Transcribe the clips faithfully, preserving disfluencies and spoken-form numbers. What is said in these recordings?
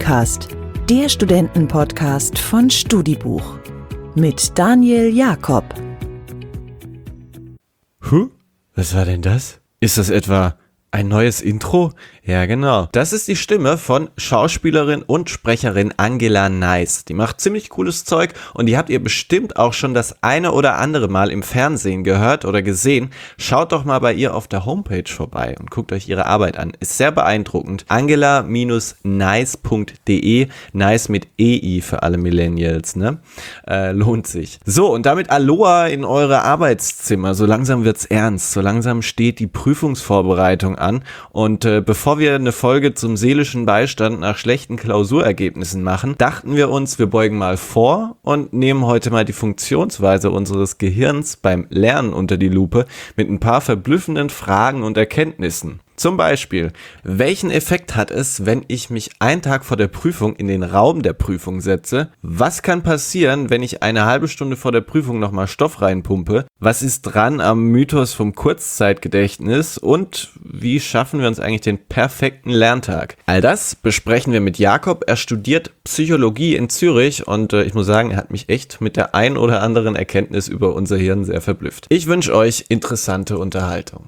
StudiCast, der Studentenpodcast von Studibuch mit Daniel Jakob. Huh? Was war denn das? Ist das etwa ein neues Intro? Ja, genau. Das ist die Stimme von Schauspielerin und Sprecherin Angela Nice. Die macht ziemlich cooles Zeug und die habt ihr bestimmt auch schon das eine oder andere Mal im Fernsehen gehört oder gesehen. Schaut doch mal bei ihr auf der Homepage vorbei und guckt euch ihre Arbeit an. Ist sehr beeindruckend. angela nice punkt de, Nice mit E I für alle Millennials, ne? Äh, lohnt sich. So, und damit Aloha in eure Arbeitszimmer. So langsam wird's ernst. So langsam steht die Prüfungsvorbereitung an und äh, bevor wir eine Folge zum seelischen Beistand nach schlechten Klausurergebnissen machen, dachten wir uns, wir beugen mal vor und nehmen heute mal die Funktionsweise unseres Gehirns beim Lernen unter die Lupe mit ein paar verblüffenden Fragen und Erkenntnissen. Zum Beispiel, welchen Effekt hat es, wenn ich mich einen Tag vor der Prüfung in den Raum der Prüfung setze? Was kann passieren, wenn ich eine halbe Stunde vor der Prüfung nochmal Stoff reinpumpe? Was ist dran am Mythos vom Kurzzeitgedächtnis? Und wie schaffen wir uns eigentlich den perfekten Lerntag? All das besprechen wir mit Jakob. Er studiert Psychologie in Zürich und äh, ich muss sagen, er hat mich echt mit der ein oder anderen Erkenntnis über unser Hirn sehr verblüfft. Ich wünsche euch interessante Unterhaltung.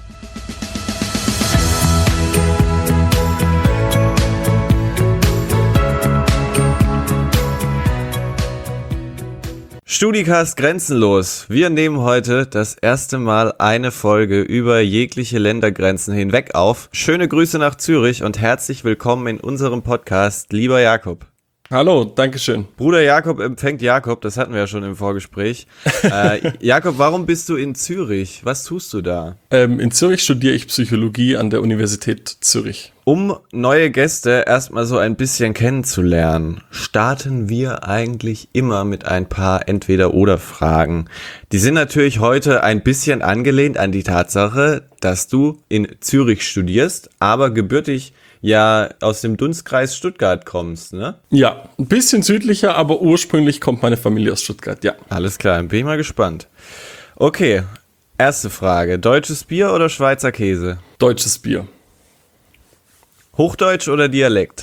StudiCast grenzenlos. Wir nehmen heute das erste Mal eine Folge über jegliche Ländergrenzen hinweg auf. Schöne Grüße nach Zürich und herzlich willkommen in unserem Podcast, lieber Jakob. Hallo, Dankeschön. Bruder Jakob empfängt Jakob, das hatten wir ja schon im Vorgespräch. äh, Jakob, warum bist du in Zürich? Was tust du da? Ähm, in Zürich studiere ich Psychologie an der Universität Zürich. Um neue Gäste erstmal so ein bisschen kennenzulernen, starten wir eigentlich immer mit ein paar Entweder-oder-Fragen. Die sind natürlich heute ein bisschen angelehnt an die Tatsache, dass du in Zürich studierst, aber gebürtig ja aus dem Dunstkreis Stuttgart kommst, ne? Ja, ein bisschen südlicher, aber ursprünglich kommt meine Familie aus Stuttgart, ja. Alles klar, dann bin ich mal gespannt. Okay, erste Frage. Deutsches Bier oder Schweizer Käse? Deutsches Bier. Hochdeutsch oder Dialekt?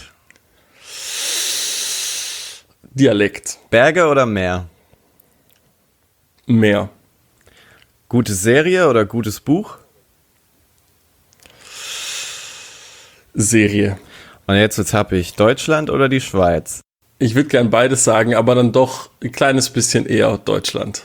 Dialekt. Berge oder Meer? Meer. Gute Serie oder gutes Buch? Serie. Und jetzt wird's happig. Deutschland oder die Schweiz? Ich würde gern beides sagen, aber dann doch ein kleines bisschen eher Deutschland.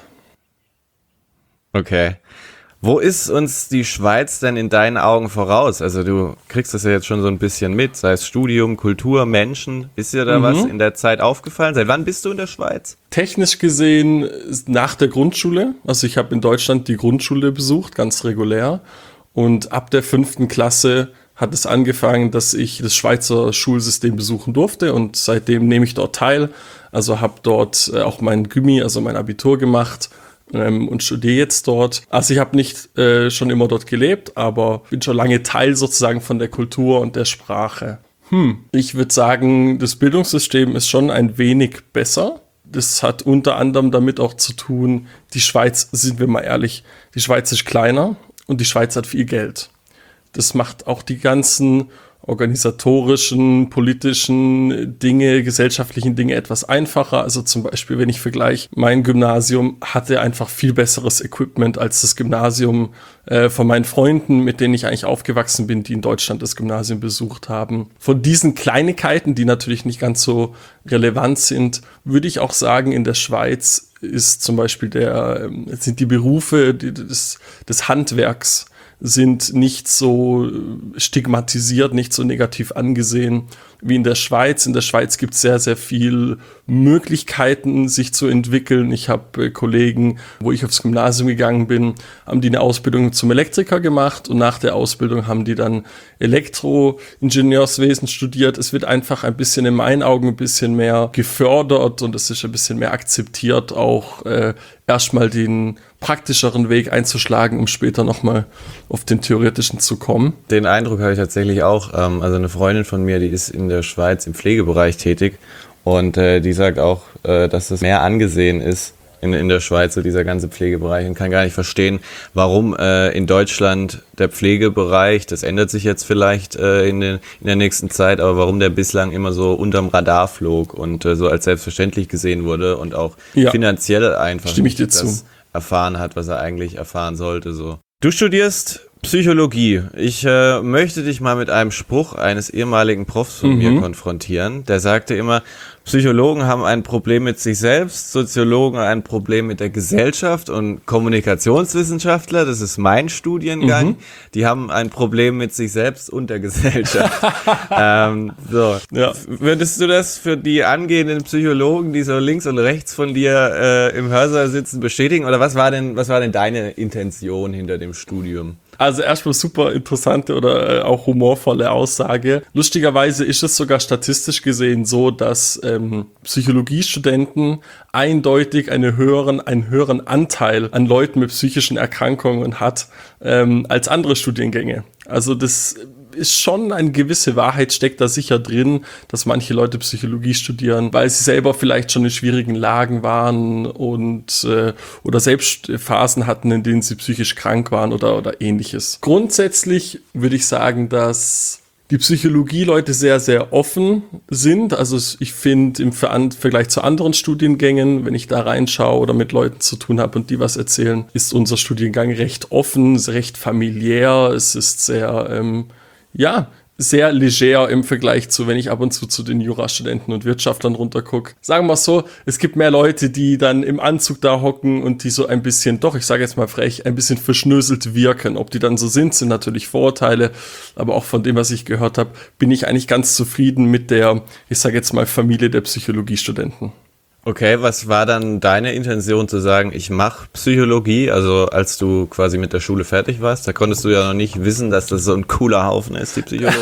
Okay. Wo ist uns die Schweiz denn in deinen Augen voraus? Also du kriegst das ja jetzt schon so ein bisschen mit, sei es Studium, Kultur, Menschen. Ist dir da mhm. was in der Zeit aufgefallen? Seit wann bist du in der Schweiz? Technisch gesehen nach der Grundschule. Also ich habe in Deutschland die Grundschule besucht, ganz regulär. Und ab der fünften Klasse hat es angefangen, dass ich das Schweizer Schulsystem besuchen durfte und seitdem nehme ich dort teil. Also habe dort auch mein Gymi, also mein Abitur gemacht ähm, und studiere jetzt dort. Also ich habe nicht äh, schon immer dort gelebt, aber bin schon lange Teil sozusagen von der Kultur und der Sprache. Hm, ich würde sagen, das Bildungssystem ist schon ein wenig besser. Das hat unter anderem damit auch zu tun, die Schweiz, sind wir mal ehrlich, die Schweiz ist kleiner und die Schweiz hat viel Geld. Das macht auch die ganzen organisatorischen, politischen Dinge, gesellschaftlichen Dinge etwas einfacher. Also zum Beispiel, wenn ich vergleiche, mein Gymnasium hatte einfach viel besseres Equipment als das Gymnasium äh, von meinen Freunden, mit denen ich eigentlich aufgewachsen bin, die in Deutschland das Gymnasium besucht haben. Von diesen Kleinigkeiten, die natürlich nicht ganz so relevant sind, würde ich auch sagen, in der Schweiz ist zum Beispiel der, sind die Berufe des, des Handwerks sind nicht so stigmatisiert, nicht so negativ angesehen wie in der Schweiz. In der Schweiz gibt es sehr, sehr viel Möglichkeiten, sich zu entwickeln. Ich habe äh, Kollegen, wo ich aufs Gymnasium gegangen bin, haben die eine Ausbildung zum Elektriker gemacht und nach der Ausbildung haben die dann Elektroingenieurswesen studiert. Es wird einfach ein bisschen in meinen Augen ein bisschen mehr gefördert und es ist ein bisschen mehr akzeptiert, auch äh, erstmal den praktischeren Weg einzuschlagen, um später nochmal auf den theoretischen zu kommen. Den Eindruck habe ich tatsächlich auch. Ähm, also eine Freundin von mir, die ist in der Schweiz im Pflegebereich tätig und äh, die sagt auch, äh, dass es mehr angesehen ist, in, in der Schweiz, so dieser ganze Pflegebereich, und kann gar nicht verstehen, warum äh, in Deutschland der Pflegebereich, das ändert sich jetzt vielleicht äh, in, den, in der nächsten Zeit, aber warum der bislang immer so unterm Radar flog und äh, so als selbstverständlich gesehen wurde und auch ja. finanziell einfach Stimme ich dir das zu. erfahren hat, was er eigentlich erfahren sollte. So. Du studierst Psychologie. Ich äh, möchte dich mal mit einem Spruch eines ehemaligen Profs von mhm. mir konfrontieren. Der sagte immer, Psychologen haben ein Problem mit sich selbst, Soziologen ein Problem mit der Gesellschaft und Kommunikationswissenschaftler, das ist mein Studiengang, mhm. die haben ein Problem mit sich selbst und der Gesellschaft. ähm, so. Ja. Würdest du das für die angehenden Psychologen, die so links und rechts von dir äh, im Hörsaal sitzen, bestätigen? Oder was war denn, was war denn deine Intention hinter dem Studium? Also erstmal super interessante oder äh, auch humorvolle Aussage. Lustigerweise ist es sogar statistisch gesehen so, dass ähm, Psychologiestudenten eindeutig eine höheren, einen höheren Anteil an Leuten mit psychischen Erkrankungen hat ähm, als andere Studiengänge. Also das ist schon eine gewisse Wahrheit, steckt da sicher drin, dass manche Leute Psychologie studieren, weil sie selber vielleicht schon in schwierigen Lagen waren und äh, oder selbst Phasen hatten, in denen sie psychisch krank waren oder, oder ähnliches. Grundsätzlich würde ich sagen, dass die Psychologie-Leute sehr, sehr offen sind. Also ich finde im Vergleich zu anderen Studiengängen, wenn ich da reinschaue oder mit Leuten zu tun habe und die was erzählen, ist unser Studiengang recht offen, recht familiär. Es ist sehr ähm, ja, sehr leger im Vergleich zu, wenn ich ab und zu zu den Jurastudenten und Wirtschaftlern runtergucke. Sagen wir es so, es gibt mehr Leute, die dann im Anzug da hocken und die so ein bisschen, doch, ich sage jetzt mal frech, ein bisschen verschnöselt wirken. Ob die dann so sind, sind natürlich Vorurteile, aber auch von dem, was ich gehört habe, bin ich eigentlich ganz zufrieden mit der, ich sage jetzt mal, Familie der Psychologiestudenten. Okay, was war dann deine Intention zu sagen, ich mache Psychologie? Also als du quasi mit der Schule fertig warst, da konntest du ja noch nicht wissen, dass das so ein cooler Haufen ist, die Psychologen.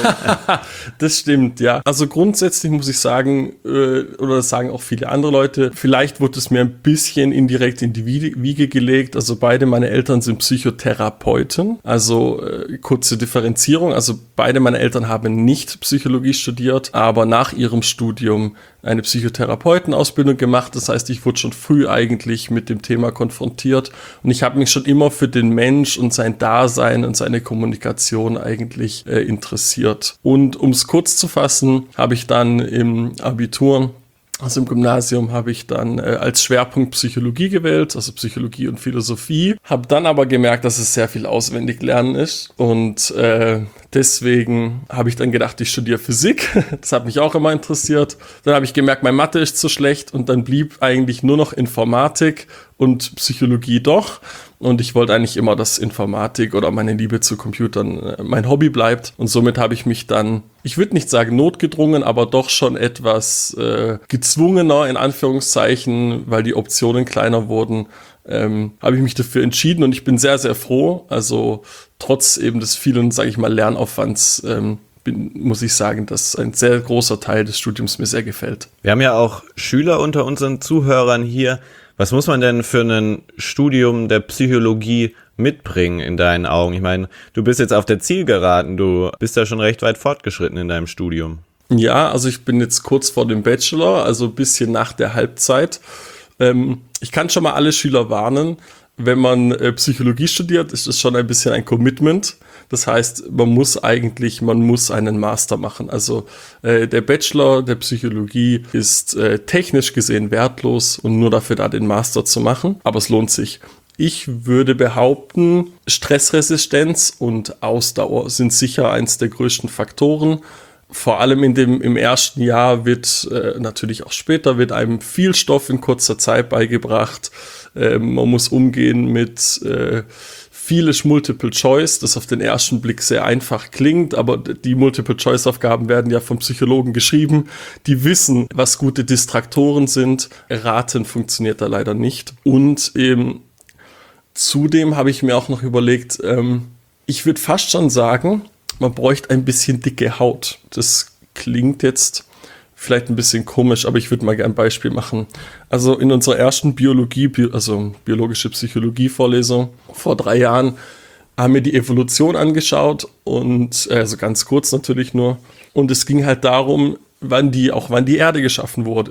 Das stimmt, ja. Also grundsätzlich muss ich sagen, äh, oder das sagen auch viele andere Leute, vielleicht wurde es mir ein bisschen indirekt in die Wiege gelegt. Also beide meine Eltern sind Psychotherapeuten. Also äh, kurze Differenzierung. Also beide meine Eltern haben nicht Psychologie studiert, aber nach ihrem Studium eine Psychotherapeutenausbildung gemacht. Das heißt, ich wurde schon früh eigentlich mit dem Thema konfrontiert und ich habe mich schon immer für den Mensch und sein Dasein und seine Kommunikation eigentlich äh, interessiert. Und um es kurz zu fassen, habe ich dann im Abitur, also im Gymnasium, habe ich dann äh, als Schwerpunkt Psychologie gewählt, also Psychologie und Philosophie. Habe dann aber gemerkt, dass es sehr viel Auswendiglernen ist und äh, deswegen habe ich dann gedacht, ich studiere Physik. Das hat mich auch immer interessiert. Dann habe ich gemerkt, meine Mathe ist zu schlecht und dann blieb eigentlich nur noch Informatik und Psychologie doch. Und ich wollte eigentlich immer, dass Informatik oder meine Liebe zu Computern äh, mein Hobby bleibt. Und somit habe ich mich dann, ich würde nicht sagen notgedrungen, aber doch schon etwas äh, gezwungener, in Anführungszeichen, weil die Optionen kleiner wurden, ähm, habe ich mich dafür entschieden. Und ich bin sehr, sehr froh. Also trotz eben des vielen, sage ich mal, Lernaufwands, ähm, bin, muss ich sagen, dass ein sehr großer Teil des Studiums mir sehr gefällt. Wir haben ja auch Schüler unter unseren Zuhörern hier. Was muss man denn für ein Studium der Psychologie mitbringen in deinen Augen? Ich meine, du bist jetzt auf der Zielgeraden, du bist ja schon recht weit fortgeschritten in deinem Studium. Ja, also ich bin jetzt kurz vor dem Bachelor, also ein bisschen nach der Halbzeit. Ähm, ich kann schon mal alle Schüler warnen, wenn man äh, Psychologie studiert, ist das schon ein bisschen ein Commitment. Das heißt, man muss eigentlich, man muss einen Master machen. Also äh, der Bachelor der Psychologie ist äh, technisch gesehen wertlos und nur dafür da, den Master zu machen. Aber es lohnt sich. Ich würde behaupten, Stressresistenz und Ausdauer sind sicher eins der größten Faktoren. Vor allem in dem, im ersten Jahr wird, äh, natürlich auch später, wird einem viel Stoff in kurzer Zeit beigebracht. Äh, man muss umgehen mit äh, vieles Multiple Choice, das auf den ersten Blick sehr einfach klingt, aber die Multiple Choice Aufgaben werden ja von Psychologen geschrieben, die wissen, was gute Distraktoren sind. Raten funktioniert da leider nicht. Und ähm, zudem habe ich mir auch noch überlegt, ähm, ich würde fast schon sagen, man bräuchte ein bisschen dicke Haut. Das klingt jetzt vielleicht ein bisschen komisch, aber ich würde mal gerne ein Beispiel machen. Also in unserer ersten Biologie, also biologische Psychologie-Vorlesung vor drei Jahren, haben wir die Evolution angeschaut und also ganz kurz natürlich nur. Und es ging halt darum, wann die, auch wann die Erde geschaffen wurde.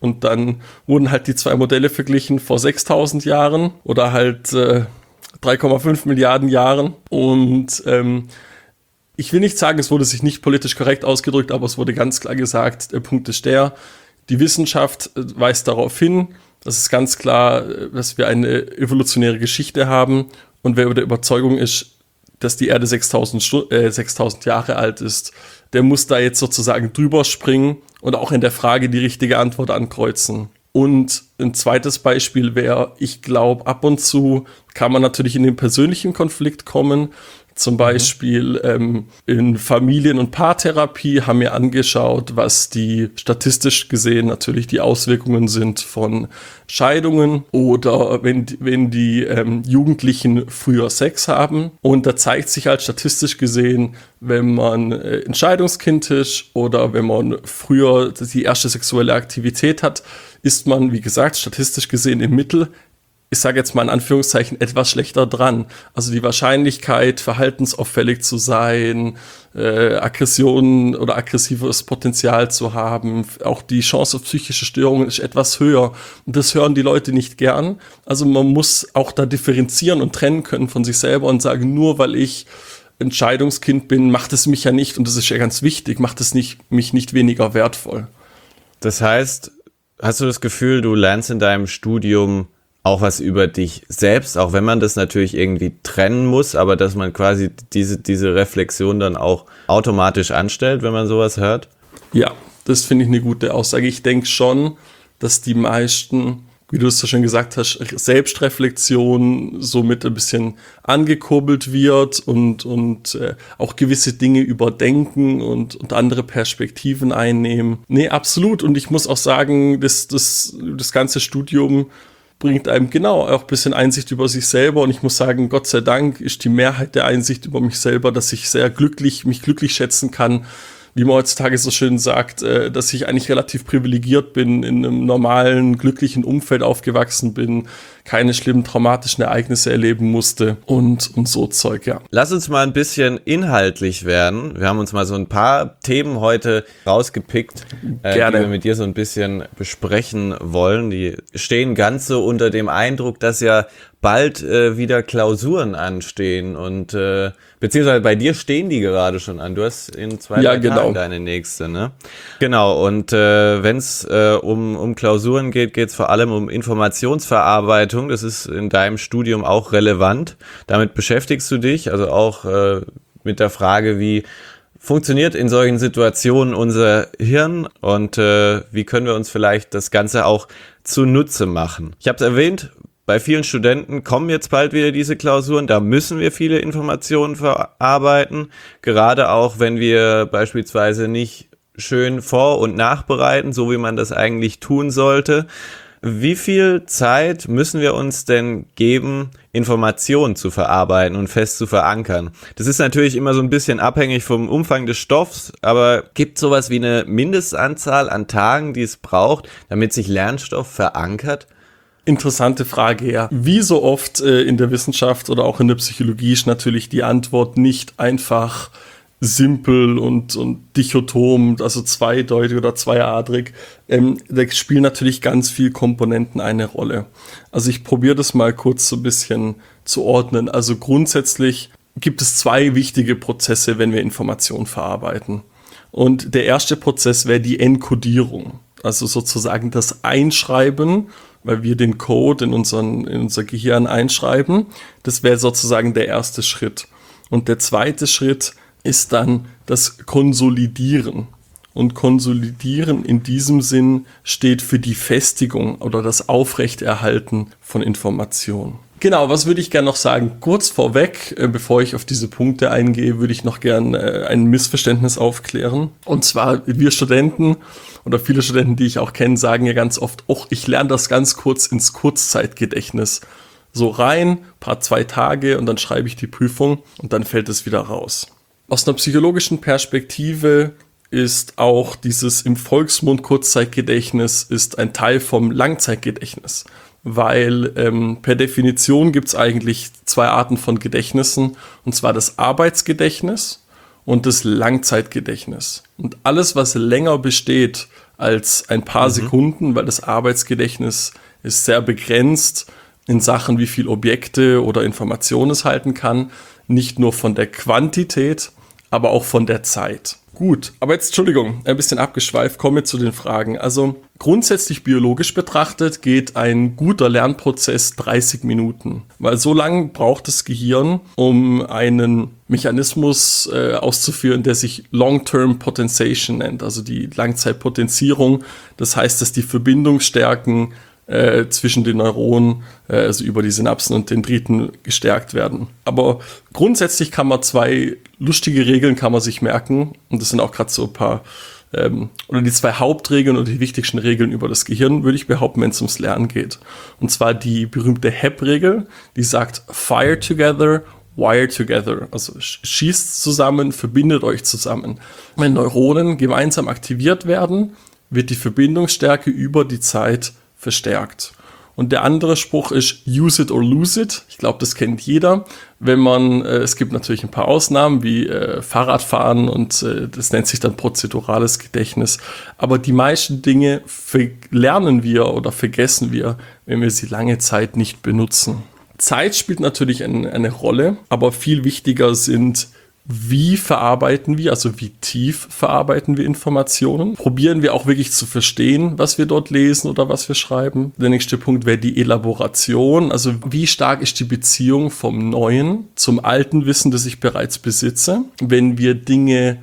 Und dann wurden halt die zwei Modelle verglichen vor sechstausend Jahren oder halt äh, drei Komma fünf Milliarden Jahren. Und ähm, ich will nicht sagen, es wurde sich nicht politisch korrekt ausgedrückt, aber es wurde ganz klar gesagt, der Punkt ist der, die Wissenschaft weist darauf hin, das ist ganz klar, dass wir eine evolutionäre Geschichte haben. Und wer über der Überzeugung ist, dass die Erde sechstausend, Stu- äh, sechstausend Jahre alt ist, der muss da jetzt sozusagen drüber springen und auch in der Frage die richtige Antwort ankreuzen. Und ein zweites Beispiel wäre, ich glaube, ab und zu kann man natürlich in den persönlichen Konflikt kommen. Zum Beispiel ähm, in Familien- und Paartherapie haben wir angeschaut, was die statistisch gesehen natürlich die Auswirkungen sind von Scheidungen oder wenn, wenn die ähm, Jugendlichen früher Sex haben. Und da zeigt sich halt statistisch gesehen, wenn man äh, ein Scheidungskind ist oder wenn man früher die erste sexuelle Aktivität hat, ist man, wie gesagt, statistisch gesehen im Mittel, ich sage jetzt mal in Anführungszeichen, etwas schlechter dran. Also die Wahrscheinlichkeit, verhaltensauffällig zu sein, äh, Aggressionen oder aggressives Potenzial zu haben, auch die Chance auf psychische Störungen ist etwas höher. Und das hören die Leute nicht gern. Also man muss auch da differenzieren und trennen können von sich selber und sagen, nur weil ich Entscheidungskind bin, macht es mich ja nicht, und das ist ja ganz wichtig, macht es nicht, mich nicht weniger wertvoll. Das heißt, hast du das Gefühl, du lernst in deinem Studium auch was über dich selbst, auch wenn man das natürlich irgendwie trennen muss, aber dass man quasi diese, diese Reflexion dann auch automatisch anstellt, wenn man sowas hört? Ja, das finde ich eine gute Aussage. Ich denke schon, dass die meisten, wie du es so schön gesagt hast, Selbstreflexion somit ein bisschen angekurbelt wird und, und äh, auch gewisse Dinge überdenken und, und andere Perspektiven einnehmen. Nee, absolut. Und ich muss auch sagen, das, das, das ganze Studium bringt einem genau auch ein bisschen Einsicht über sich selber. Und ich muss sagen, Gott sei Dank ist die Mehrheit der Einsicht über mich selber, dass ich sehr glücklich, mich glücklich schätzen kann, wie man heutzutage so schön sagt, äh, dass ich eigentlich relativ privilegiert bin, in einem normalen, glücklichen Umfeld aufgewachsen bin, keine schlimmen traumatischen Ereignisse erleben musste und, und so Zeug, ja. Lass uns mal ein bisschen inhaltlich werden. Wir haben uns mal so ein paar Themen heute rausgepickt, äh, die wir mit dir so ein bisschen besprechen wollen. Die stehen ganz so unter dem Eindruck, dass ja bald äh, wieder Klausuren anstehen und äh, beziehungsweise bei dir stehen die gerade schon an. Du hast in zwei ja, drei genau. Tagen deine nächste, ne? Genau, und äh, wenn es äh, um, um Klausuren geht, geht es vor allem um Informationsverarbeitung. Das ist in deinem Studium auch relevant. Damit beschäftigst du dich, also auch äh, mit der Frage, wie funktioniert in solchen Situationen unser Hirn und äh, wie können wir uns vielleicht das Ganze auch zunutze machen. Ich habe es erwähnt, bei vielen Studenten kommen jetzt bald wieder diese Klausuren, da müssen wir viele Informationen verarbeiten, gerade auch wenn wir beispielsweise nicht schön vor- und nachbereiten, so wie man das eigentlich tun sollte. Wie viel Zeit müssen wir uns denn geben, Informationen zu verarbeiten und fest zu verankern? Das ist natürlich immer so ein bisschen abhängig vom Umfang des Stoffs, aber gibt es sowas wie eine Mindestanzahl an Tagen, die es braucht, damit sich Lernstoff verankert? Interessante Frage, ja. Wie so oft äh, in der Wissenschaft oder auch in der Psychologie ist natürlich die Antwort nicht einfach simpel und, und dichotom, also zweideutig oder zweiadrig. Ähm, da spielen natürlich ganz viele Komponenten eine Rolle. Also ich probiere das mal kurz so ein bisschen zu ordnen. Also grundsätzlich gibt es zwei wichtige Prozesse, wenn wir Informationen verarbeiten. Und der erste Prozess wäre die Enkodierung, also sozusagen das Einschreiben, weil wir den Code in, unseren, in unser Gehirn einschreiben. Das wäre sozusagen der erste Schritt. Und der zweite Schritt ist dann das Konsolidieren. Und Konsolidieren in diesem Sinn steht für die Festigung oder das Aufrechterhalten von Informationen. Genau, was würde ich gerne noch sagen? Kurz vorweg, äh, bevor ich auf diese Punkte eingehe, würde ich noch gerne äh, ein Missverständnis aufklären. Und zwar, wir Studenten oder viele Studenten, die ich auch kenne, sagen ja ganz oft, oh, ich lerne das ganz kurz ins Kurzzeitgedächtnis. So rein, paar zwei Tage und dann schreibe ich die Prüfung und dann fällt es wieder raus. Aus einer psychologischen Perspektive ist auch dieses im Volksmund Kurzzeitgedächtnis ist ein Teil vom Langzeitgedächtnis. Weil ähm, per Definition gibt es eigentlich zwei Arten von Gedächtnissen, und zwar das Arbeitsgedächtnis und das Langzeitgedächtnis. Und alles, was länger besteht als ein paar mhm. Sekunden, weil das Arbeitsgedächtnis ist sehr begrenzt in Sachen, wie viel Objekte oder Informationen es halten kann. Nicht nur von der Quantität, aber auch von der Zeit. Gut, aber jetzt, Entschuldigung, ein bisschen abgeschweift, kommen wir zu den Fragen. Also grundsätzlich biologisch betrachtet geht ein guter Lernprozess dreißig Minuten, weil so lange braucht das Gehirn, um einen Mechanismus äh, auszuführen, der sich Long-Term Potentiation nennt, also die Langzeitpotenzierung. Das heißt, dass die Verbindungsstärken Äh, zwischen den Neuronen, äh, also über die Synapsen und Dendriten gestärkt werden. Aber grundsätzlich kann man zwei lustige Regeln kann man sich merken, und das sind auch gerade so ein paar, ähm, oder die zwei Hauptregeln oder die wichtigsten Regeln über das Gehirn, würde ich behaupten, wenn es ums Lernen geht. Und zwar die berühmte H E P-Regel, die sagt Fire together, wire together, also schießt zusammen, verbindet euch zusammen. Wenn Neuronen gemeinsam aktiviert werden, wird die Verbindungsstärke über die Zeit verstärkt. Und der andere Spruch ist use it or lose it. Ich glaube, das kennt jeder. Wenn man, äh, es gibt natürlich ein paar Ausnahmen wie äh, Fahrradfahren und äh, das nennt sich dann prozedurales Gedächtnis. Aber die meisten Dinge lernen wir oder vergessen wir, wenn wir sie lange Zeit nicht benutzen. Zeit spielt natürlich ein, eine Rolle, aber viel wichtiger sind, wie verarbeiten wir, also wie tief verarbeiten wir Informationen? Probieren wir auch wirklich zu verstehen, was wir dort lesen oder was wir schreiben? Der nächste Punkt wäre die Elaboration, also wie stark ist die Beziehung vom neuen zum alten Wissen, das ich bereits besitze? Wenn wir Dinge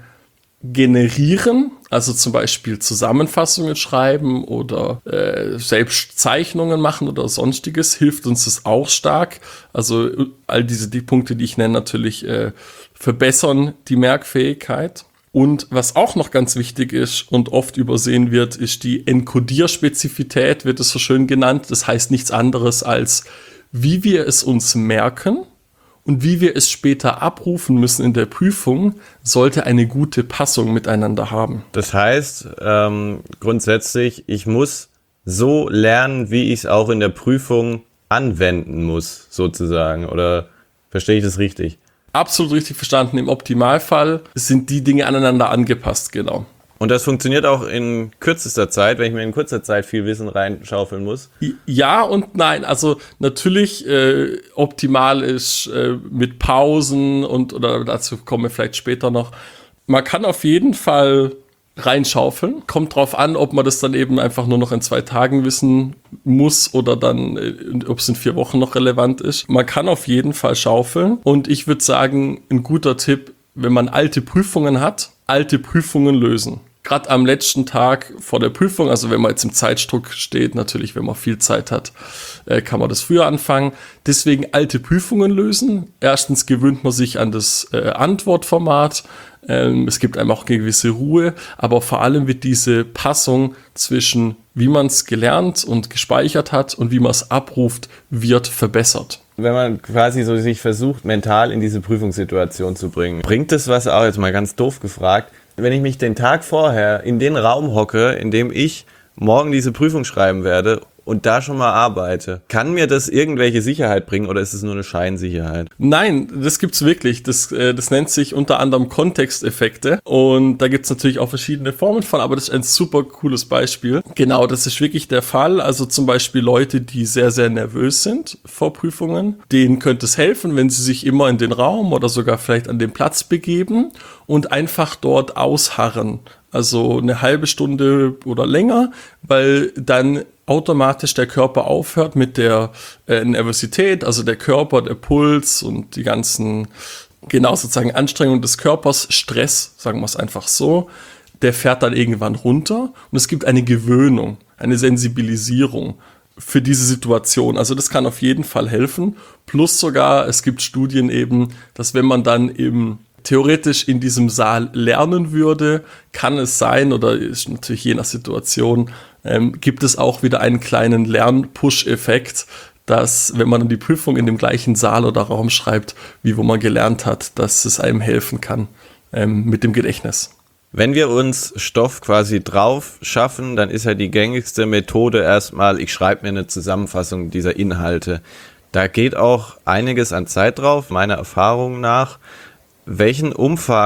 generieren, also zum Beispiel Zusammenfassungen schreiben oder äh, selbst Zeichnungen machen oder sonstiges, hilft uns das auch stark. Also all diese die Punkte, die ich nenne, natürlich äh, verbessern die Merkfähigkeit. Und was auch noch ganz wichtig ist und oft übersehen wird, ist die Enkodierspezifität, wird es so schön genannt. Das heißt nichts anderes als, wie wir es uns merken und wie wir es später abrufen müssen in der Prüfung, sollte eine gute Passung miteinander haben. Das heißt, ähm, grundsätzlich, ich muss so lernen, wie ich es auch in der Prüfung anwenden muss, sozusagen. Oder verstehe ich das richtig? Absolut richtig verstanden. Im Optimalfall sind die Dinge aneinander angepasst, genau. Und das funktioniert auch in kürzester Zeit, wenn ich mir in kurzer Zeit viel Wissen reinschaufeln muss? Ja und nein. Also natürlich äh, optimal ist äh, mit Pausen und oder dazu kommen wir vielleicht später noch. Man kann auf jeden Fall reinschaufeln. Kommt drauf an, ob man das dann eben einfach nur noch in zwei Tagen wissen muss oder dann, äh, ob es in vier Wochen noch relevant ist. Man kann auf jeden Fall schaufeln. Und ich würde sagen, ein guter Tipp, wenn man alte Prüfungen hat, alte Prüfungen lösen. Gerade am letzten Tag vor der Prüfung, also wenn man jetzt im Zeitdruck steht, natürlich, wenn man viel Zeit hat, äh, kann man das früher anfangen. Deswegen alte Prüfungen lösen. Erstens gewöhnt man sich an das äh, Antwortformat. Ähm, es gibt einem auch eine gewisse Ruhe, aber vor allem wird diese Passung zwischen wie man es gelernt und gespeichert hat und wie man es abruft, wird verbessert. Wenn man quasi so sich versucht, mental in diese Prüfungssituation zu bringen, bringt es was auch, jetzt mal ganz doof gefragt, wenn ich mich den Tag vorher in den Raum hocke, in dem ich morgen diese Prüfung schreiben werde und da schon mal arbeite, kann mir das irgendwelche Sicherheit bringen oder ist es nur eine Scheinsicherheit? Nein, das gibt's wirklich. Das, äh, das nennt sich unter anderem Kontexteffekte und da gibt's natürlich auch verschiedene Formen von, aber das ist ein super cooles Beispiel. Genau, das ist wirklich der Fall. Also zum Beispiel Leute, die sehr, sehr nervös sind vor Prüfungen, denen könnte es helfen, wenn sie sich immer in den Raum oder sogar vielleicht an den Platz begeben und einfach dort ausharren. Also eine halbe Stunde oder länger, weil dann automatisch der Körper aufhört mit der äh, Nervosität, also der Körper, der Puls und die ganzen, genau sozusagen Anstrengungen des Körpers, Stress, sagen wir es einfach so, der fährt dann irgendwann runter und es gibt eine Gewöhnung, eine Sensibilisierung für diese Situation. Also das kann auf jeden Fall helfen. Plus sogar, es gibt Studien eben, dass wenn man dann im theoretisch in diesem Saal lernen würde, kann es sein, oder ist natürlich je nach Situation, ähm, gibt es auch wieder einen kleinen Lern-Push-Effekt, dass, wenn man dann die Prüfung in dem gleichen Saal oder Raum schreibt, wie wo man gelernt hat, dass es einem helfen kann ähm, mit dem Gedächtnis. Wenn wir uns Stoff quasi drauf schaffen, dann ist ja die gängigste Methode erstmal, ich schreibe mir eine Zusammenfassung dieser Inhalte. Da geht auch einiges an Zeit drauf, meiner Erfahrung nach. Welchen Umfang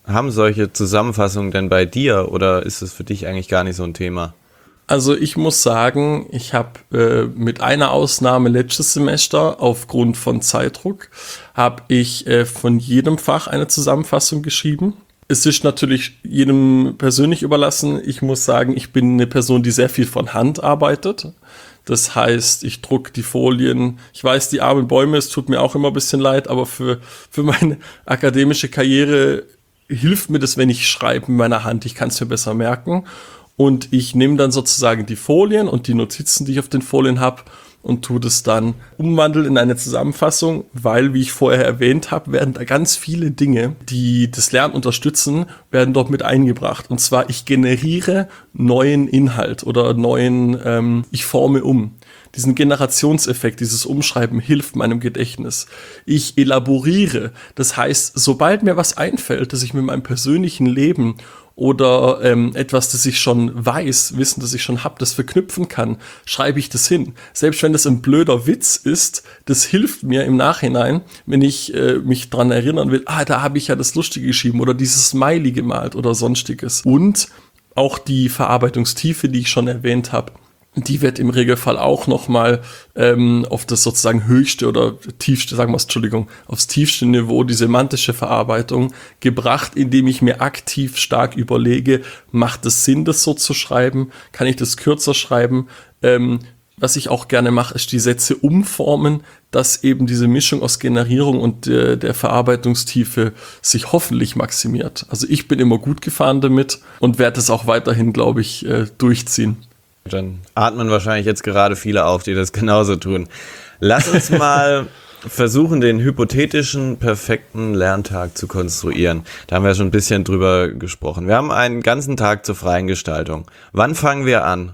haben solche Zusammenfassungen denn bei dir oder ist es für dich eigentlich gar nicht so ein Thema? Also ich muss sagen, ich habe äh, mit einer Ausnahme letztes Semester aufgrund von Zeitdruck, habe ich äh, von jedem Fach eine Zusammenfassung geschrieben. Es ist natürlich jedem persönlich überlassen. Ich muss sagen, ich bin eine Person, die sehr viel von Hand arbeitet. Das heißt, ich drucke die Folien. Ich weiß, die armen Bäume, es tut mir auch immer ein bisschen leid, aber für, für meine akademische Karriere hilft mir das, wenn ich schreibe mit meiner Hand. Ich kann es mir besser merken. Und ich nehme dann sozusagen die Folien und die Notizen, die ich auf den Folien habe, und tue das dann umwandeln in eine Zusammenfassung, weil, wie ich vorher erwähnt habe, werden da ganz viele Dinge, die das Lernen unterstützen, werden dort mit eingebracht. Und zwar, ich generiere neuen Inhalt oder neuen, ähm, ich forme um. Diesen Generationseffekt, dieses Umschreiben hilft meinem Gedächtnis. Ich elaboriere. Das heißt, sobald mir was einfällt, das ich mit meinem persönlichen Leben oder ähm, etwas, das ich schon weiß, Wissen, das ich schon habe, das verknüpfen kann, schreibe ich das hin. Selbst wenn das ein blöder Witz ist, das hilft mir im Nachhinein, wenn ich äh, mich dran erinnern will, ah, da habe ich ja das Lustige geschrieben oder dieses Smiley gemalt oder sonstiges. Und auch die Verarbeitungstiefe, die ich schon erwähnt habe, die wird im Regelfall auch nochmal ähm, auf das sozusagen höchste oder tiefste, sagen wir es, Entschuldigung, aufs tiefste Niveau, die semantische Verarbeitung gebracht, indem ich mir aktiv stark überlege, macht es Sinn, das so zu schreiben? Kann ich das kürzer schreiben? Ähm, was ich auch gerne mache, ist die Sätze umformen, dass eben diese Mischung aus Generierung und äh, der Verarbeitungstiefe sich hoffentlich maximiert. Also ich bin immer gut gefahren damit und werde es auch weiterhin, glaube ich, äh, durchziehen. Dann atmen wahrscheinlich jetzt gerade viele auf, die das genauso tun. Lass uns mal versuchen, den hypothetischen, perfekten Lerntag zu konstruieren. Da haben wir schon ein bisschen drüber gesprochen. Wir haben einen ganzen Tag zur freien Gestaltung. Wann fangen wir an?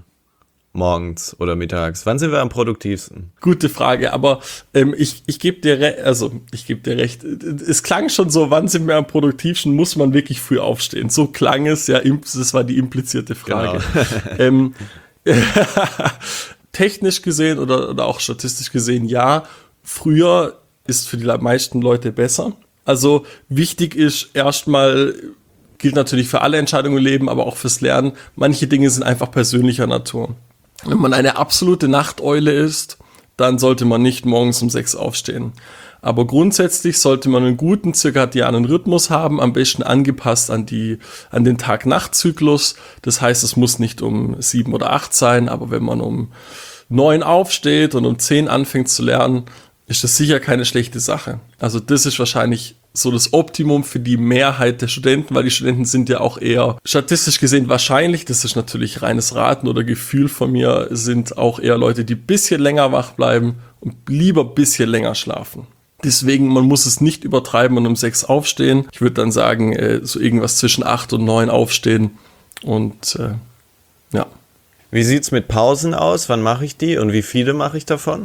Morgens oder mittags? Wann sind wir am produktivsten? Gute Frage, aber ähm, ich, ich gebe dir, re- also, ich geb dir recht. Es klang schon so, wann sind wir am produktivsten? Muss man wirklich früh aufstehen? So klang es ja, das war die implizierte Frage. Genau. ähm, Technisch gesehen oder, oder auch statistisch gesehen, ja, früher ist für die meisten Leute besser. Also wichtig ist erstmal, gilt natürlich für alle Entscheidungen im Leben, aber auch fürs Lernen, manche Dinge sind einfach persönlicher Natur. Wenn man eine absolute Nachteule ist, dann sollte man nicht morgens um sechs aufstehen. Aber grundsätzlich sollte man einen guten zirkadianen Rhythmus haben, am besten angepasst an die, an den Tag-Nacht-Zyklus. Das heißt, es muss nicht um sieben oder acht sein, aber wenn man um neun aufsteht und um zehn anfängt zu lernen, ist das sicher keine schlechte Sache. Also das ist wahrscheinlich so das Optimum für die Mehrheit der Studenten, weil die Studenten sind ja auch eher statistisch gesehen wahrscheinlich, das ist natürlich reines Raten oder Gefühl von mir, sind auch eher Leute, die ein bisschen länger wach bleiben und lieber ein bisschen länger schlafen. Deswegen, man muss es nicht übertreiben und um sechs aufstehen. Ich würde dann sagen, äh, so irgendwas zwischen acht und neun aufstehen und äh, ja. Wie sieht's mit Pausen aus? Wann mache ich die und wie viele mache ich davon?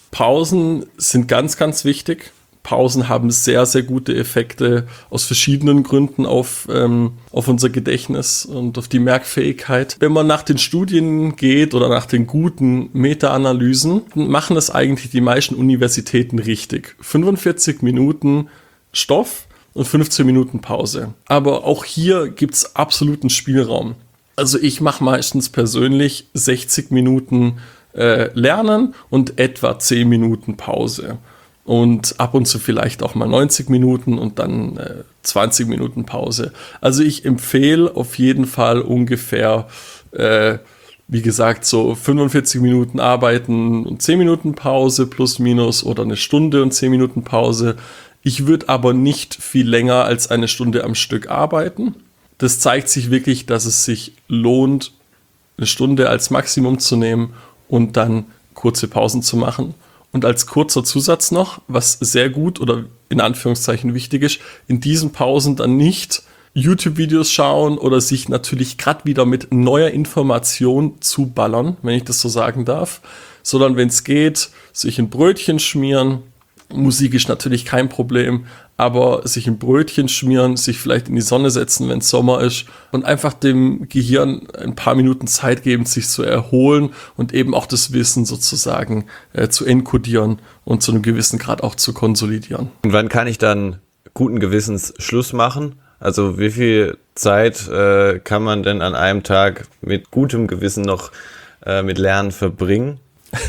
Pausen sind ganz, ganz wichtig. Pausen haben sehr, sehr gute Effekte aus verschiedenen Gründen auf, ähm, auf unser Gedächtnis und auf die Merkfähigkeit. Wenn man nach den Studien geht oder nach den guten Meta-Analysen, machen das eigentlich die meisten Universitäten richtig. fünfundvierzig Minuten Stoff und fünfzehn Minuten Pause. Aber auch hier gibt es absoluten Spielraum. Also ich mache meistens persönlich sechzig Minuten äh, Lernen und etwa zehn Minuten Pause. Und ab und zu vielleicht auch mal neunzig Minuten und dann äh, zwanzig Minuten Pause. Also ich empfehle auf jeden Fall ungefähr, äh, wie gesagt, so fünfundvierzig Minuten arbeiten und zehn Minuten Pause plus minus oder eine Stunde und zehn Minuten Pause. Ich würde aber nicht viel länger als eine Stunde am Stück arbeiten. Das zeigt sich wirklich, dass es sich lohnt, eine Stunde als Maximum zu nehmen und dann kurze Pausen zu machen. Und als kurzer Zusatz noch, was sehr gut oder in Anführungszeichen wichtig ist, in diesen Pausen dann nicht YouTube-Videos schauen oder sich natürlich gerade wieder mit neuer Information zuballern, wenn ich das so sagen darf, sondern wenn es geht, sich ein Brötchen schmieren. Musik ist natürlich kein Problem, aber sich ein Brötchen schmieren, sich vielleicht in die Sonne setzen, wenn es Sommer ist und einfach dem Gehirn ein paar Minuten Zeit geben, sich zu erholen und eben auch das Wissen sozusagen äh, zu enkodieren und zu einem gewissen Grad auch zu konsolidieren. Und wann kann ich dann guten Gewissens Schluss machen? Also wie viel Zeit äh, kann man denn an einem Tag mit gutem Gewissen noch äh, mit Lernen verbringen?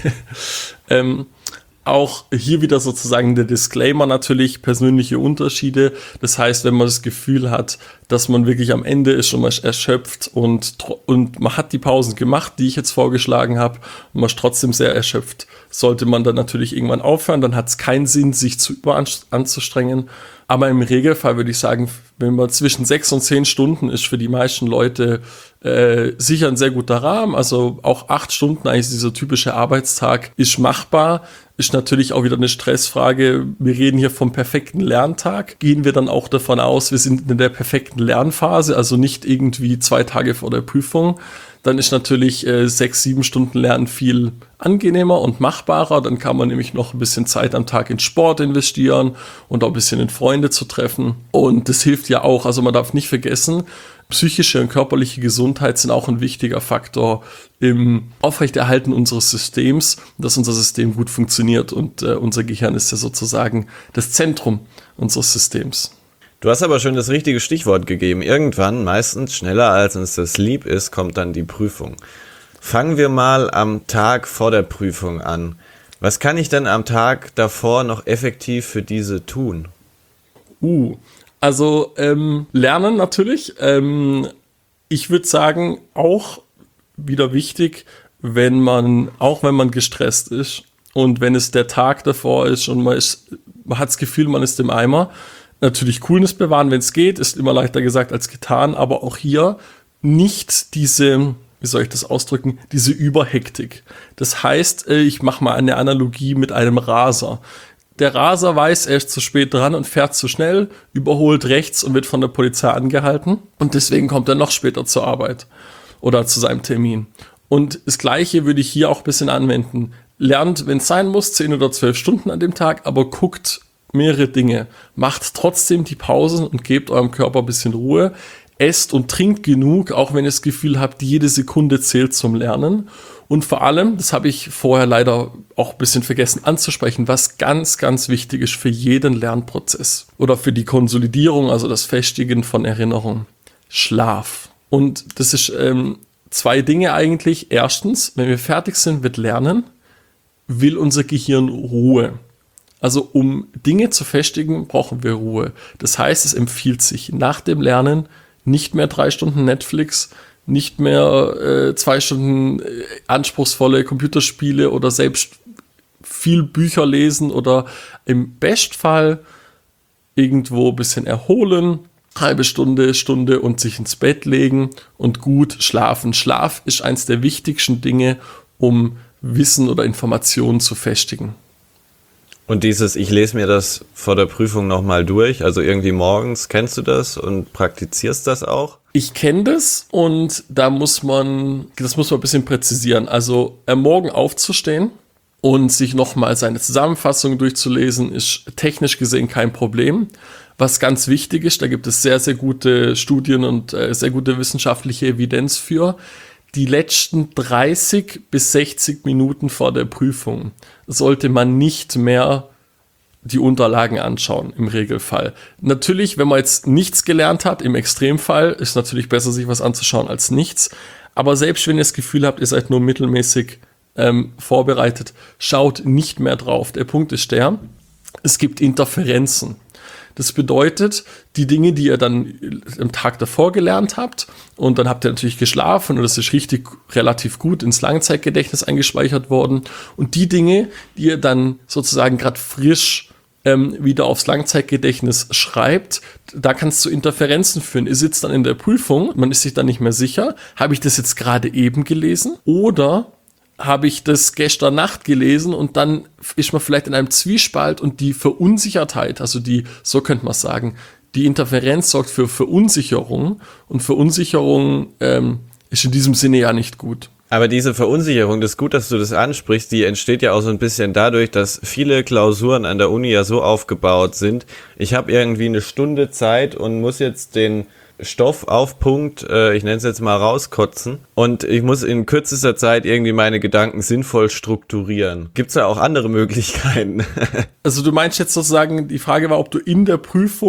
ähm, Auch hier wieder sozusagen der Disclaimer natürlich, persönliche Unterschiede. Das heißt, wenn man das Gefühl hat, dass man wirklich am Ende ist und man ist erschöpft und, und man hat die Pausen gemacht, die ich jetzt vorgeschlagen habe, und man ist trotzdem sehr erschöpft, sollte man dann natürlich irgendwann aufhören. Dann hat es keinen Sinn, sich zu überanzustrengen. Aber im Regelfall würde ich sagen, wenn man zwischen sechs und zehn Stunden ist für die meisten Leute äh, sicher ein sehr guter Rahmen. Also auch acht Stunden, eigentlich dieser typische Arbeitstag, ist machbar. Ist natürlich auch wieder eine Stressfrage. Wir reden hier vom perfekten Lerntag. Gehen wir dann auch davon aus, wir sind in der perfekten Lernphase, also nicht irgendwie zwei Tage vor der Prüfung. Dann ist natürlich äh, sechs, sieben Stunden Lernen viel angenehmer und machbarer. Dann kann man nämlich noch ein bisschen Zeit am Tag in Sport investieren und auch ein bisschen in Freunde zu treffen. Und das hilft ja auch, also man darf nicht vergessen, psychische und körperliche Gesundheit sind auch ein wichtiger Faktor im Aufrechterhalten unseres Systems, dass unser System gut funktioniert. Und äh, unser Gehirn ist ja sozusagen das Zentrum unseres Systems. Du hast aber schon das richtige Stichwort gegeben. Irgendwann, meistens schneller als uns das lieb ist, kommt dann die Prüfung. Fangen wir mal am Tag vor der Prüfung an. Was kann ich denn am Tag davor noch effektiv für diese tun? Uh, also ähm, lernen natürlich. Ähm, ich würde sagen, auch wieder wichtig, wenn man, auch wenn man gestresst ist und wenn es der Tag davor ist und man, ist, man hat das Gefühl, man ist im Eimer, natürlich Coolness bewahren, wenn es geht, ist immer leichter gesagt als getan, aber auch hier nicht diese, wie soll ich das ausdrücken, diese Überhektik. Das heißt, ich mache mal eine Analogie mit einem Raser. Der Raser weiß, er ist zu spät dran und fährt zu schnell, überholt rechts und wird von der Polizei angehalten und deswegen kommt er noch später zur Arbeit oder zu seinem Termin. Und das Gleiche würde ich hier auch ein bisschen anwenden. Lernt, wenn es sein muss, zehn oder zwölf Stunden an dem Tag, aber guckt mehrere Dinge. Macht trotzdem die Pausen und gebt eurem Körper ein bisschen Ruhe. Esst und trinkt genug, auch wenn ihr das Gefühl habt, jede Sekunde zählt zum Lernen. Und vor allem, das habe ich vorher leider auch ein bisschen vergessen anzusprechen, was ganz, ganz wichtig ist für jeden Lernprozess oder für die Konsolidierung, also das Festigen von Erinnerung. Schlaf. Und das ist ähm, zwei Dinge eigentlich. Erstens, wenn wir fertig sind mit Lernen, will unser Gehirn Ruhe. Also um Dinge zu festigen, brauchen wir Ruhe. Das heißt, es empfiehlt sich nach dem Lernen nicht mehr drei Stunden Netflix, nicht mehr äh, zwei Stunden äh, anspruchsvolle Computerspiele oder selbst viel Bücher lesen oder im Bestfall irgendwo ein bisschen erholen, halbe Stunde, Stunde und sich ins Bett legen und gut schlafen. Schlaf ist eins der wichtigsten Dinge, um Wissen oder Informationen zu festigen. Und dieses, ich lese mir das vor der Prüfung nochmal durch, also irgendwie morgens, kennst du das und praktizierst das auch? Ich kenne das und da muss man, das muss man ein bisschen präzisieren. Also am Morgen aufzustehen und sich nochmal seine Zusammenfassung durchzulesen, ist technisch gesehen kein Problem. Was ganz wichtig ist, da gibt es sehr, sehr gute Studien und äh, sehr gute wissenschaftliche Evidenz für, die letzten dreißig bis sechzig Minuten vor der Prüfung sollte man nicht mehr die Unterlagen anschauen, im Regelfall. Natürlich, wenn man jetzt nichts gelernt hat, im Extremfall, ist natürlich besser, sich was anzuschauen als nichts. Aber selbst wenn ihr das Gefühl habt, ihr seid nur mittelmäßig ähm, vorbereitet, schaut nicht mehr drauf. Der Punkt ist der, es gibt Interferenzen. Das bedeutet, die Dinge, die ihr dann am Tag davor gelernt habt, und dann habt ihr natürlich geschlafen und das ist richtig relativ gut ins Langzeitgedächtnis eingespeichert worden. Und die Dinge, die ihr dann sozusagen gerade frisch ähm, wieder aufs Langzeitgedächtnis schreibt, da kann es zu Interferenzen führen. Ihr sitzt dann in der Prüfung, man ist sich dann nicht mehr sicher, habe ich das jetzt gerade eben gelesen oder habe ich das gestern Nacht gelesen und dann ist man vielleicht in einem Zwiespalt und die Verunsichertheit, also die, so könnte man sagen, die Interferenz sorgt für Verunsicherung und Verunsicherung ähm, ist in diesem Sinne ja nicht gut. Aber diese Verunsicherung, das ist gut, dass du das ansprichst, die entsteht ja auch so ein bisschen dadurch, dass viele Klausuren an der Uni ja so aufgebaut sind. Ich habe irgendwie eine Stunde Zeit und muss jetzt den Stoff auf Punkt, äh, ich nenne es jetzt mal rauskotzen und ich muss in kürzester Zeit irgendwie meine Gedanken sinnvoll strukturieren. Gibt es da auch andere Möglichkeiten? Also du meinst jetzt sozusagen, die Frage war, ob du in der Prüfung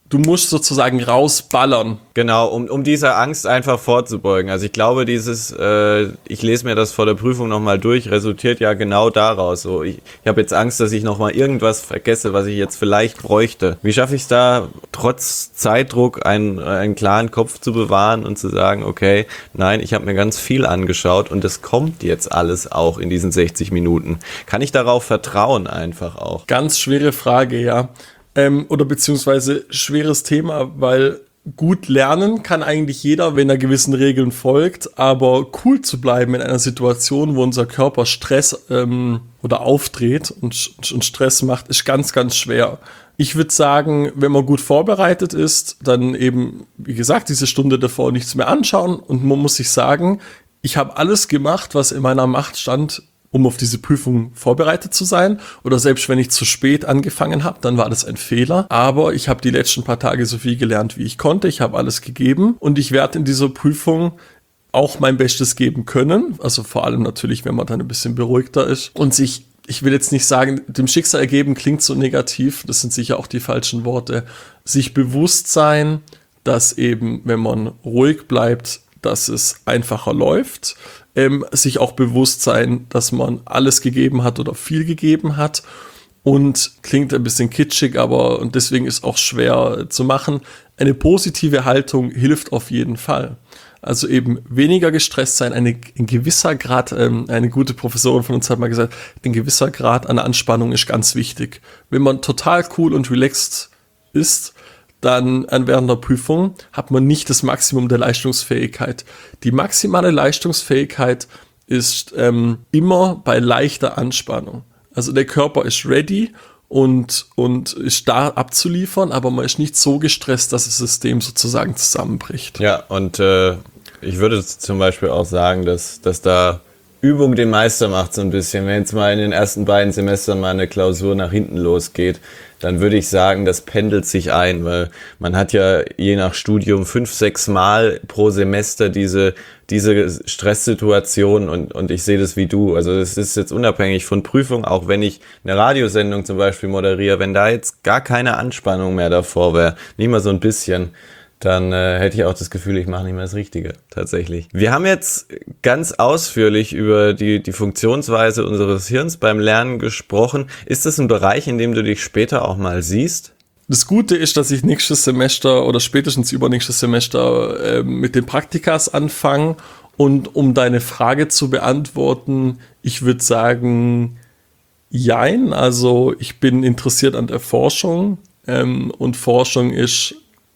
Du musst sozusagen rausballern. Genau, um, um dieser Angst einfach vorzubeugen. Also ich glaube, dieses, äh, ich lese mir das vor der Prüfung nochmal durch, resultiert ja genau daraus. So, ich ich habe jetzt Angst, dass ich nochmal irgendwas vergesse, was ich jetzt vielleicht bräuchte. Wie schaffe ich es da, trotz Zeitdruck einen, einen klaren Kopf zu bewahren und zu sagen, okay, nein, ich habe mir ganz viel angeschaut und es kommt jetzt alles auch in diesen sechzig Minuten. Kann ich darauf vertrauen einfach auch? Ganz schwere Frage, ja. Ähm, oder beziehungsweise schweres Thema, weil gut lernen kann eigentlich jeder, wenn er gewissen Regeln folgt, aber cool zu bleiben in einer Situation, wo unser Körper Stress ähm, oder aufdreht und, und Stress macht, ist ganz, ganz schwer. Ich würde sagen, wenn man gut vorbereitet ist, dann eben, wie gesagt, diese Stunde davor nichts mehr anschauen und man muss sich sagen, ich habe alles gemacht, was in meiner Macht stand, um auf diese Prüfung vorbereitet zu sein. Oder selbst wenn ich zu spät angefangen habe, dann war das ein Fehler. Aber ich habe die letzten paar Tage so viel gelernt, wie ich konnte. Ich habe alles gegeben und ich werde in dieser Prüfung auch mein Bestes geben können. Also vor allem natürlich, wenn man dann ein bisschen beruhigter ist und sich, ich will jetzt nicht sagen, dem Schicksal ergeben klingt so negativ. Das sind sicher auch die falschen Worte. Sich bewusst sein, dass eben, wenn man ruhig bleibt, dass es einfacher läuft. Ähm, sich auch bewusst sein, dass man alles gegeben hat oder viel gegeben hat und klingt ein bisschen kitschig, aber und deswegen ist auch schwer zu machen. Eine positive Haltung hilft auf jeden Fall. Also eben weniger gestresst sein, eine, ein gewisser Grad, ähm, eine gute Professorin von uns hat mal gesagt, ein gewisser Grad an Anspannung ist ganz wichtig. Wenn man total cool und relaxed ist, dann während der Prüfung hat man nicht das Maximum der Leistungsfähigkeit. Die maximale Leistungsfähigkeit ist ähm, immer bei leichter Anspannung. Also der Körper ist ready und, und ist da abzuliefern, aber man ist nicht so gestresst, dass das System sozusagen zusammenbricht. Ja, und äh, ich würde zum Beispiel auch sagen, dass, dass da Übung den Meister macht so ein bisschen. Wenn jetzt mal in den ersten beiden Semestern mal eine Klausur nach hinten losgeht, dann würde ich sagen, das pendelt sich ein, weil man hat ja je nach Studium fünf, sechs Mal pro Semester diese, diese Stresssituation und, und ich sehe das wie du. Also es ist jetzt unabhängig von Prüfung, auch wenn ich eine Radiosendung zum Beispiel moderiere, wenn da jetzt gar keine Anspannung mehr davor wäre, nicht mal so ein bisschen, dann äh, hätte ich auch das Gefühl, ich mache nicht mehr das Richtige, tatsächlich. Wir haben jetzt ganz ausführlich über die, die Funktionsweise unseres Hirns beim Lernen gesprochen. Ist das ein Bereich, in dem du dich später auch mal siehst? Das Gute ist, dass ich nächstes Semester oder spätestens übernächstes Semester äh, mit den Praktikas anfange. Und um deine Frage zu beantworten, ich würde sagen, jein. Also ich bin interessiert an der Forschung ähm, und Forschung ist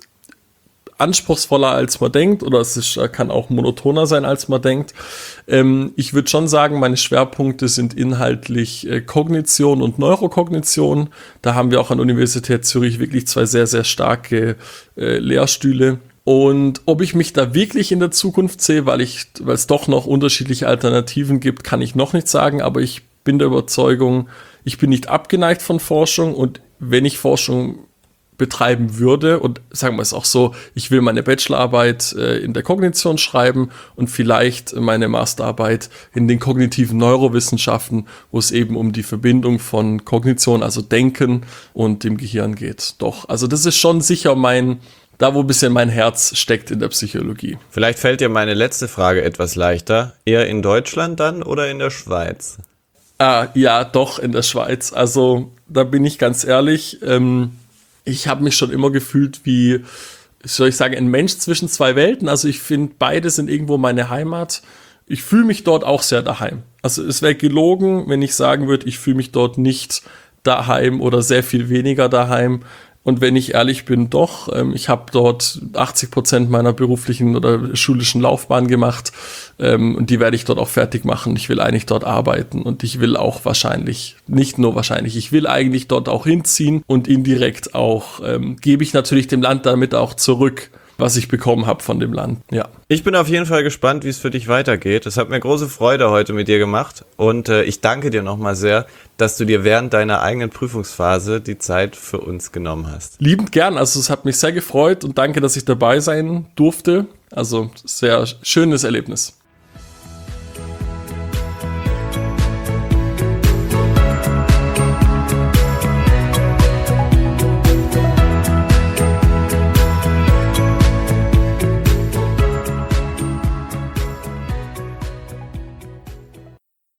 anspruchsvoller als man denkt oder es ist, kann auch monotoner sein als man denkt. Ähm, ich würde schon sagen, meine Schwerpunkte sind inhaltlich äh, Kognition und Neurokognition. Da haben wir auch an der Universität Zürich wirklich zwei sehr, sehr starke äh, Lehrstühle. Und ob ich mich da wirklich in der Zukunft sehe, weil ich, weil es doch noch unterschiedliche Alternativen gibt, kann ich noch nicht sagen, aber ich bin der Überzeugung, ich bin nicht abgeneigt von Forschung und wenn ich Forschung betreiben würde und sagen wir es auch so, ich will meine Bachelorarbeit äh, in der Kognition schreiben und vielleicht meine Masterarbeit in den kognitiven Neurowissenschaften, wo es eben um die Verbindung von Kognition, also Denken und dem Gehirn geht. Doch, also das ist schon sicher mein, da wo ein bisschen mein Herz steckt in der Psychologie. Vielleicht fällt dir meine letzte Frage etwas leichter. Eher in Deutschland dann oder in der Schweiz? Ah, ja, doch, in der Schweiz. Also da bin ich ganz ehrlich, ähm, ich habe mich schon immer gefühlt wie, soll ich sagen, ein Mensch zwischen zwei Welten. Also ich finde, beide sind irgendwo meine Heimat. Ich fühle mich dort auch sehr daheim. Also es wäre gelogen, wenn ich sagen würde, ich fühle mich dort nicht daheim oder sehr viel weniger daheim. Und wenn ich ehrlich bin, doch, ähm, ich habe dort achtzig Prozent meiner beruflichen oder schulischen Laufbahn gemacht ähm, und die werde ich dort auch fertig machen. Ich will eigentlich dort arbeiten und ich will auch wahrscheinlich, nicht nur wahrscheinlich, ich will eigentlich dort auch hinziehen und indirekt auch ähm, gebe ich natürlich dem Land damit auch zurück, was ich bekommen habe von dem Land, ja. Ich bin auf jeden Fall gespannt, wie es für dich weitergeht. Es hat mir große Freude heute mit dir gemacht und äh, ich danke dir nochmal sehr, dass du dir während deiner eigenen Prüfungsphase die Zeit für uns genommen hast. Liebend gern, also es hat mich sehr gefreut und danke, dass ich dabei sein durfte. Also sehr schönes Erlebnis.